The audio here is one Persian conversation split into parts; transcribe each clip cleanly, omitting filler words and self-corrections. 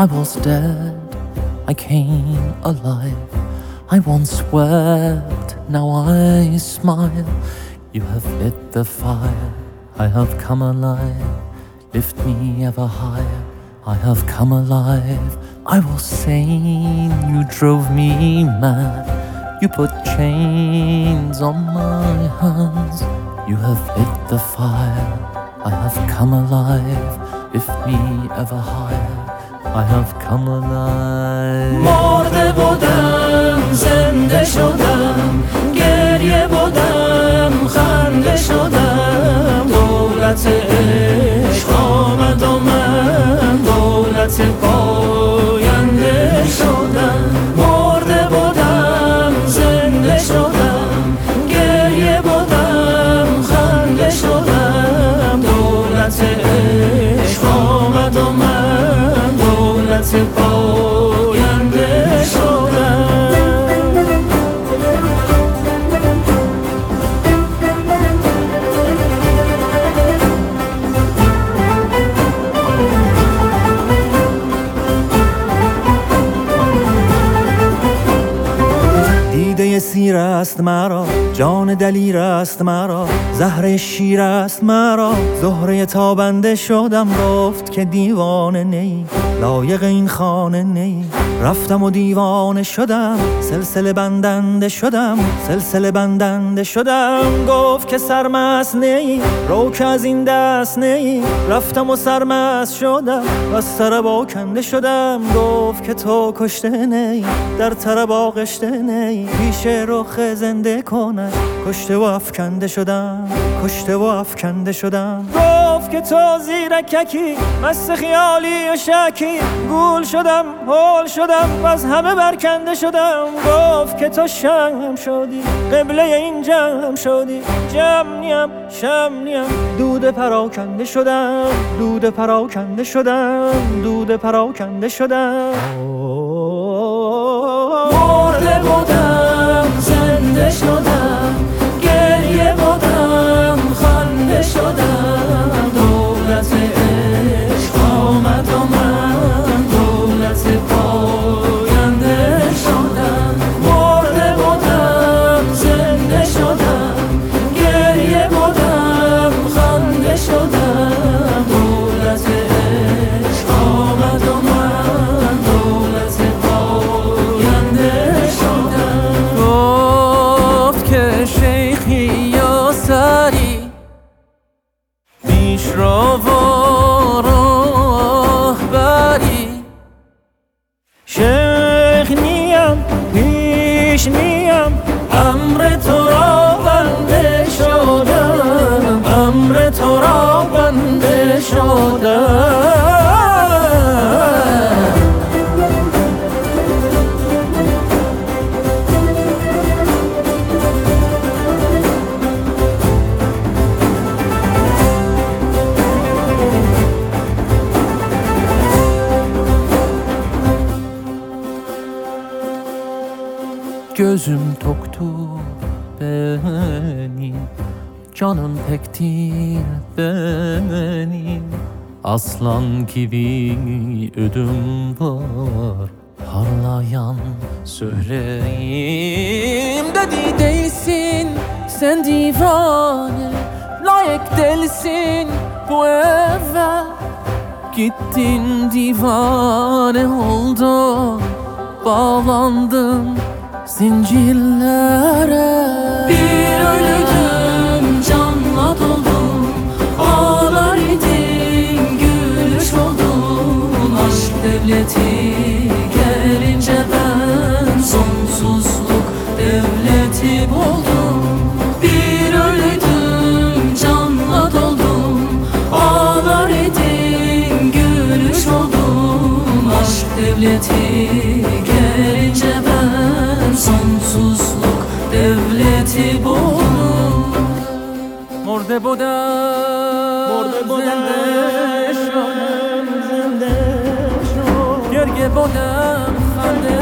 I was dead, I came alive. I once wept, now I smile. You have lit the fire, I have come alive. Lift me ever higher, I have come alive. I was sane, you drove me mad. You put chains on my hands. You have lit the fire, I have come alive. Lift me ever higher, I have come alive. مرده بودم زنده شدم، گریه بودم خنده شدم. دولت عشق آمد و من دولت پاینده شدم. مرده بودم زنده شدم، گریه بودم خنده شدم. دولت عشق آمد و من دولت پاینده شدم. دیده سیر است مرا، جان دلیر است مرا، زهره شیر است مرا. زهره تابنده شدم، گفت که دیوانه نی، لایق این خانه نی. رفتم و دیوانه شدم، سلسله بندنده شدم، سلسله بندنده شدم. گفت که سرمست نی، رو که از این دست نی. رفتم و سرمست شدم و از طرب آکنده شدم. گفت که تو کشته نی، در طرب آغشته نی. پیش رخ زنده کنه، کشته و افکنده شدم، کشته و افکنده شدم. گفت که تو زیرککی، مست خیالی و شکی. گول شدم، هول شدم و از همه برکنده شدم. گفت که تو شم شدی، قبله این جمع شدی. جمع نیم، شم نیم، دود پراکنده شدم، دود پراکنده شدم، دود پراکنده شدم. مرده بودم زنده شدم، گریه بودم خنده شدم. دولت عشق آمد و من دولت پاینده شدم. مرده بودم زنده شدم، گریه بودم خنده شدم. دولت عشق آمد و من دولت پاینده شدم. گفت که شیخی یا سری، پیش رو و راهبری. شیخ نیم، پیش نیم، امر تو را بنده شدم، امر تو را بنده شدم. Gözüm toktur benim, canım pektir benim. Aslan gibi ödüm var, parlayan söyleyeyim. Dedi değilsin sen divane, layık değilsin bu eve. Gittin divane oldun, bağlandın zincirlere. Bir ölüdüm, canla doldum, ağlar idim, gülüş oldum. Aşk devleti gelince ben sonsuzluk devleti buldum. Bir ölüdüm, canla doldum, ağlar idim, gülüş oldum. Aşk devleti gelince ben sonsuzluk devleti buldum. مرده بودم زنده شدم، زنده شدم. گریه بودم خنده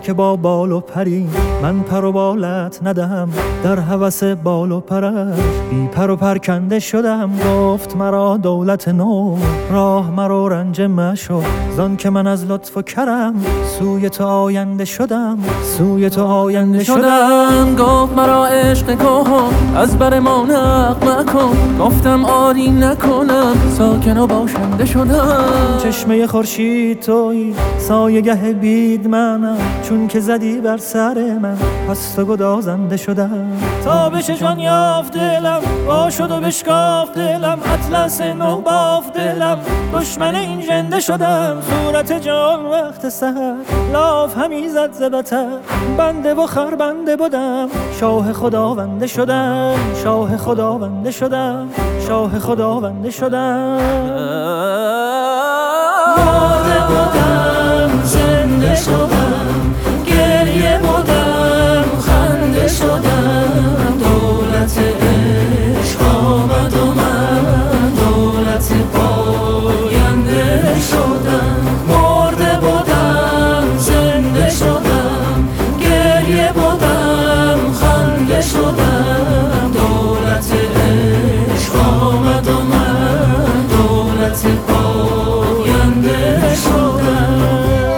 که با بال و پری من پر و بالت ندهم. در هوس بال و پرش بی پر و پرکنده شدم. گفت مرا دولت نو راه مرا رنج مشو، زان که من از لطف و کرم سوی تو آینده شدم. سوی تو آینده شدم. گفت مرا عشق کهن از بر ما نقل مکن. گفتم آری نکنم ساکن و باشنده شدم. چشمه خورشید تویی سایه گه بید منم، چون که زدی بر سر من پس تو گدازنده شدم. تابش جان یافت دلم وا شد و بشکافت دلم، اطلس نو بافت دلم دشمن این ژنده شدم. صورت جان وقت سحر لاف همی زد ز بتر، بنده و خربنده بودم شاه خداونده شدم. شاه خداونده شدم. شاه خداونده شدم. مرده بودم زنده شدم، گریه بودم خنده شدم. دولت عشق آمد و من دولت پاینده شدم. مرده بودم زنده شدم، گریه بودم خنده شدم. دولت عشق آمد و من دولت پاینده شدم.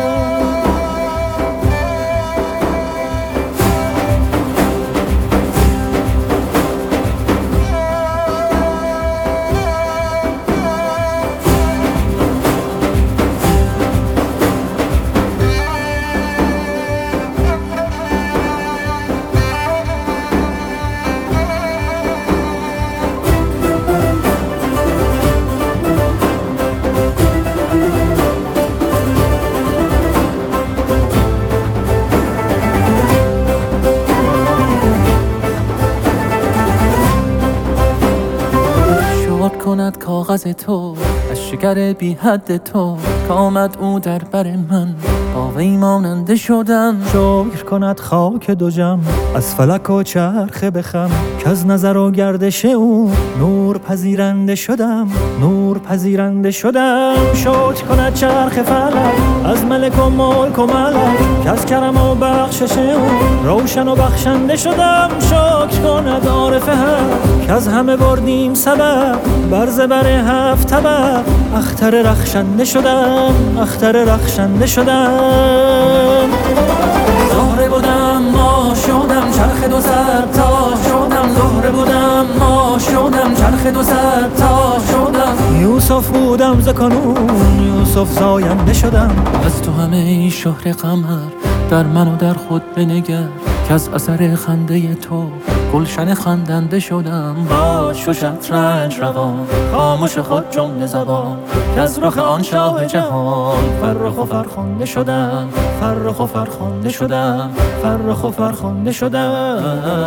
کند کاغذ تو از شکر بی حد تو، که آمد او در بر من با وی ماننده شدم. شکر کند خاک دو جم از فلک و چرخه بخم، که از نظر و گردش او نور پذیرنده شدم. نور پذیرنده شدم. شکر کند چرخ فلک از ملک و ملک و ملک، که از کرم و بخشش او روشن و بخشنده شدم. شکر کند عارف حق که از همه بردیم سبب، بر زبر هفت طبق اختر رخشنده شدم. اختر رخشنده شدم. زهره بودم ما شدم چرخ دو صد تا شدم. زهره بودم ما شدم چرخ دو صد تا شدم. یوسف بودم ز کنون یوسف زاینده شدم. از تو همه شهر قمر در من و در خود بنگر، که از اثر خنده تو گلشن خندنده شدم. باش و شطرنج روان خاموش خود جمله زبان، که از رخ آن شاه جهان فرخ و فرخنده شدم. فرخ و فرخنده شدم. فرخ و فرخنده شدم.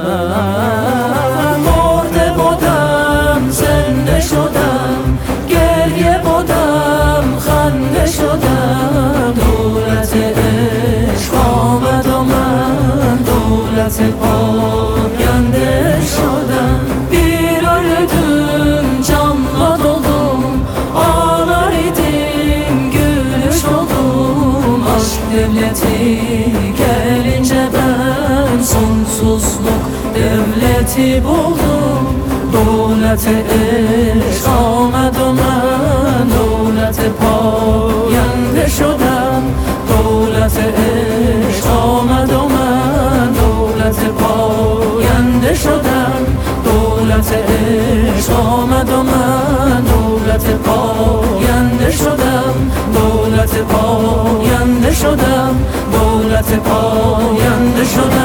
مرده بودم زنده شدم، گریه بودم خنده شدم. دولت عشق آمد و من دولت پاینده şodam. Bir öldüm canla doldum, ağlar idim gülüş oldum. Aşk devleti gelince ben sonsuzluk devleti buldum. Devlet-i eşk آمد و من دولت پاینده شدم. دولت عشق آمد و من دولت پاینده شدم. دولت عشق آمد و من دولت پاینده شدم. دولت پاینده شدم. دولت پاینده شدم.